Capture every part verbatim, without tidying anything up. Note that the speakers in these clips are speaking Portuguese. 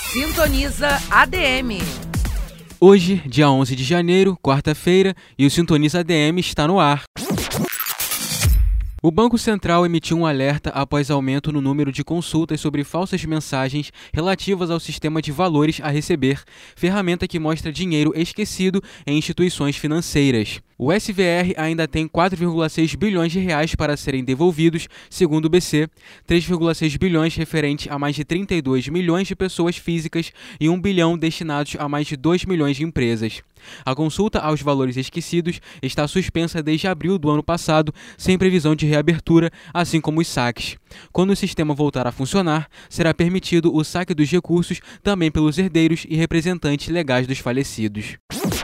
Sintoniza A D M. Hoje, dia onze de janeiro, quarta-feira, e o Sintoniza A D M está no ar. O Banco Central emitiu um alerta após aumento no número de consultas sobre falsas mensagens relativas ao sistema de valores a receber, ferramenta que mostra dinheiro esquecido em instituições financeiras. O S V R ainda tem quatro vírgula seis bilhões de reais para serem devolvidos, segundo o B C, três vírgula seis bilhões referente a mais de trinta e dois milhões de pessoas físicas e um bilhão destinados a mais de dois milhões de empresas. A consulta aos valores esquecidos está suspensa desde abril do ano passado, sem previsão de reabertura, assim como os saques. Quando o sistema voltar a funcionar, será permitido o saque dos recursos também pelos herdeiros e representantes legais dos falecidos.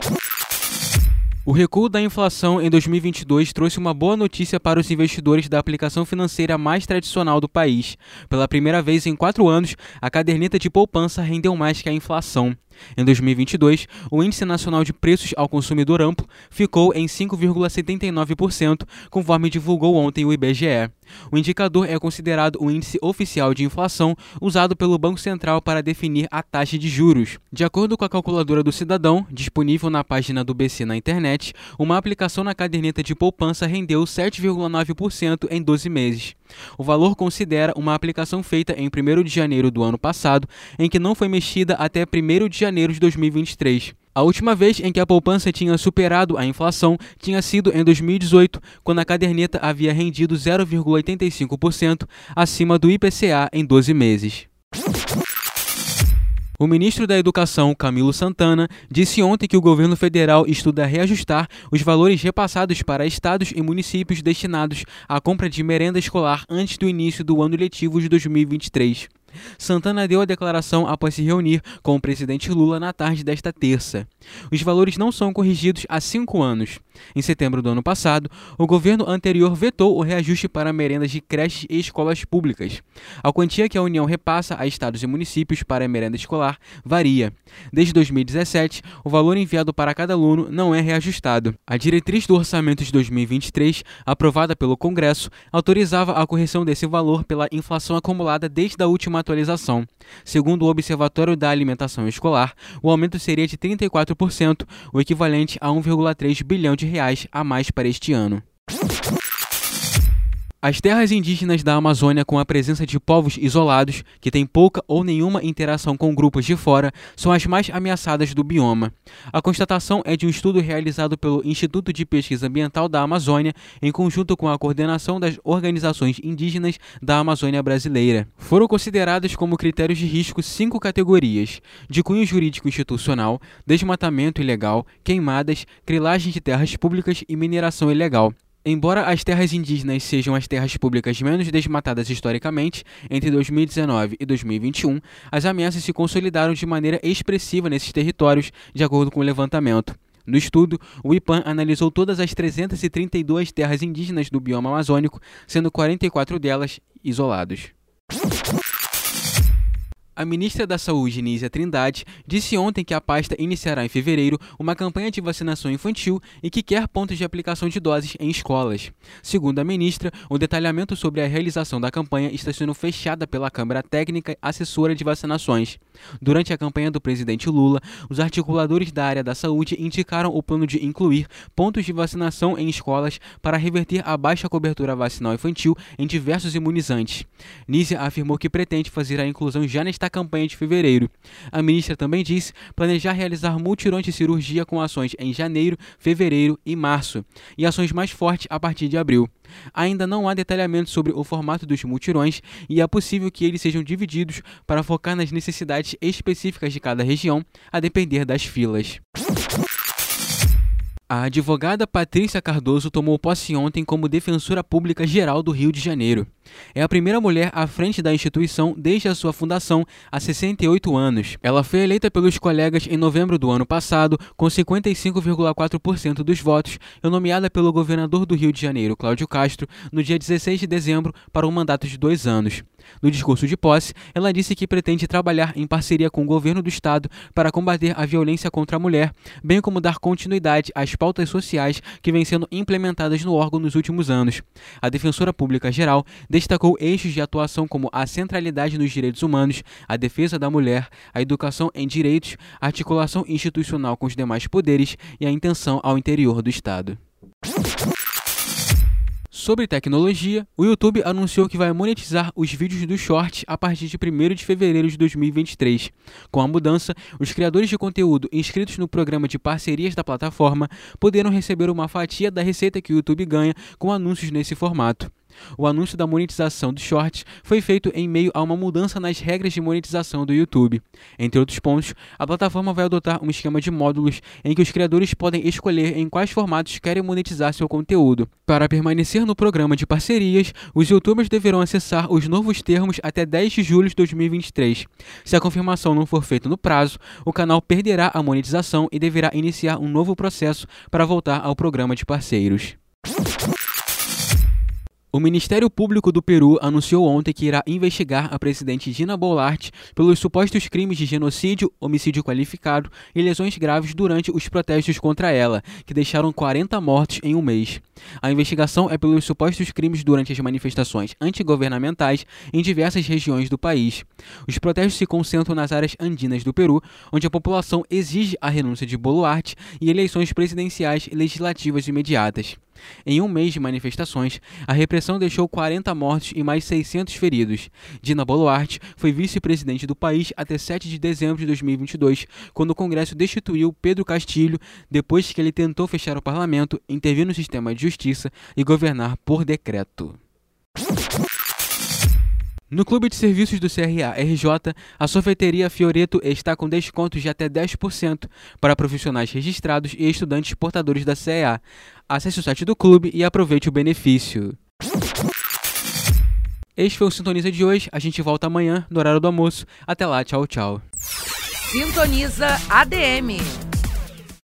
O recuo da inflação em dois mil e vinte e dois trouxe uma boa notícia para os investidores da aplicação financeira mais tradicional do país. Pela primeira vez em quatro anos, a caderneta de poupança rendeu mais que a inflação. Em dois mil e vinte e dois, o Índice Nacional de Preços ao Consumidor Amplo ficou em cinco vírgula setenta e nove por cento, conforme divulgou ontem o I B G E. O indicador é considerado o índice oficial de inflação usado pelo Banco Central para definir a taxa de juros. De acordo com a calculadora do cidadão, disponível na página do B C na internet, uma aplicação na caderneta de poupança rendeu sete vírgula nove por cento em doze meses. O valor considera uma aplicação feita em primeiro de janeiro do ano passado, em que não foi mexida até primeiro de janeiro de dois mil e vinte e três. A última vez em que a poupança tinha superado a inflação tinha sido em dois mil e dezoito, quando a caderneta havia rendido zero vírgula oitenta e cinco por cento acima do I P C A em doze meses. O ministro da Educação, Camilo Santana, disse ontem que o governo federal estuda reajustar os valores repassados para estados e municípios destinados à compra de merenda escolar antes do início do ano letivo de dois mil e vinte e três. Santana deu a declaração após se reunir com o presidente Lula na tarde desta terça. Os valores não são corrigidos há cinco anos. Em setembro do ano passado, o governo anterior vetou o reajuste para merendas de creches e escolas públicas. A quantia que a União repassa a estados e municípios para a merenda escolar varia. Desde dois mil e dezessete, o valor enviado para cada aluno não é reajustado. A diretriz do orçamento de dois mil e vinte e três, aprovada pelo Congresso, autorizava a correção desse valor pela inflação acumulada desde a última atualização. Segundo o Observatório da Alimentação Escolar, o aumento seria de trinta e quatro por cento, o equivalente a um vírgula três bilhão de reais a mais para este ano. As terras indígenas da Amazônia, com a presença de povos isolados, que têm pouca ou nenhuma interação com grupos de fora, são as mais ameaçadas do bioma. A constatação é de um estudo realizado pelo Instituto de Pesquisa Ambiental da Amazônia, em conjunto com a coordenação das organizações indígenas da Amazônia brasileira. Foram consideradas como critérios de risco cinco categorias: de cunho jurídico institucional, desmatamento ilegal, queimadas, grilagem de terras públicas e mineração ilegal. Embora as terras indígenas sejam as terras públicas menos desmatadas historicamente, entre dois mil e dezenove e dois mil e vinte e um, as ameaças se consolidaram de maneira expressiva nesses territórios, de acordo com o levantamento. No estudo, o IPAM analisou todas as trezentas e trinta e duas terras indígenas do bioma amazônico, sendo quarenta e quatro delas isolados. A ministra da Saúde, Nízia Trindade, disse ontem que a pasta iniciará em fevereiro uma campanha de vacinação infantil e que quer pontos de aplicação de doses em escolas. Segundo a ministra, o detalhamento sobre a realização da campanha está sendo fechada pela Câmara Técnica Assessora de Vacinações. Durante a campanha do presidente Lula, os articuladores da área da saúde indicaram o plano de incluir pontos de vacinação em escolas para reverter a baixa cobertura vacinal infantil em diversos imunizantes. Nízia afirmou que pretende fazer a inclusão já nesta campanha de fevereiro. A ministra também disse planejar realizar mutirões de cirurgia com ações em janeiro, fevereiro e março, e ações mais fortes a partir de abril. Ainda não há detalhamento sobre o formato dos mutirões e é possível que eles sejam divididos para focar nas necessidades específicas de cada região, a depender das filas. A advogada Patrícia Cardoso tomou posse ontem como defensora pública geral do Rio de Janeiro. É a primeira mulher à frente da instituição desde a sua fundação há sessenta e oito anos. Ela foi eleita pelos colegas em novembro do ano passado, com cinquenta e cinco vírgula quatro por cento dos votos, e nomeada pelo governador do Rio de Janeiro, Cláudio Castro, no dia dezesseis de dezembro para um mandato de dois anos. No discurso de posse, ela disse que pretende trabalhar em parceria com o governo do estado para combater a violência contra a mulher, bem como dar continuidade às pautas sociais que vêm sendo implementadas no órgão nos últimos anos. A defensora pública geral destacou eixos de atuação como a centralidade nos direitos humanos, a defesa da mulher, a educação em direitos, a articulação institucional com os demais poderes e a intenção ao interior do Estado. Sobre tecnologia, o YouTube anunciou que vai monetizar os vídeos do Shorts a partir de primeiro de fevereiro de dois mil e vinte e três. Com a mudança, os criadores de conteúdo inscritos no programa de parcerias da plataforma poderão receber uma fatia da receita que o YouTube ganha com anúncios nesse formato. O anúncio da monetização dos Shorts foi feito em meio a uma mudança nas regras de monetização do YouTube. Entre outros pontos, a plataforma vai adotar um esquema de módulos em que os criadores podem escolher em quais formatos querem monetizar seu conteúdo. Para permanecer no programa de parcerias, os YouTubers deverão acessar os novos termos até dez de julho de dois mil e vinte e três. Se a confirmação não for feita no prazo, o canal perderá a monetização e deverá iniciar um novo processo para voltar ao programa de parceiros. O Ministério Público do Peru anunciou ontem que irá investigar a presidente Dina Boluarte pelos supostos crimes de genocídio, homicídio qualificado e lesões graves durante os protestos contra ela, que deixaram quarenta mortos em um mês. A investigação é pelos supostos crimes durante as manifestações antigovernamentais em diversas regiões do país. Os protestos se concentram nas áreas andinas do Peru, onde a população exige a renúncia de Boluarte e eleições presidenciais e legislativas imediatas. Em um mês de manifestações, a repressão deixou quarenta mortos e mais seiscentos feridos. Dina Boluarte foi vice-presidente do país até sete de dezembro de dois mil e vinte e dois, quando o Congresso destituiu Pedro Castilho depois que ele tentou fechar o parlamento, intervir no sistema de justiça e governar por decreto. No Clube de Serviços do C R A R J, a sorveteria Fioreto está com descontos de até dez por cento para profissionais registrados e estudantes portadores da C E A. Acesse o site do clube e aproveite o benefício. Este foi o Sintoniza de hoje. A gente volta amanhã, no horário do almoço. Até lá, tchau, tchau. Sintoniza A D M.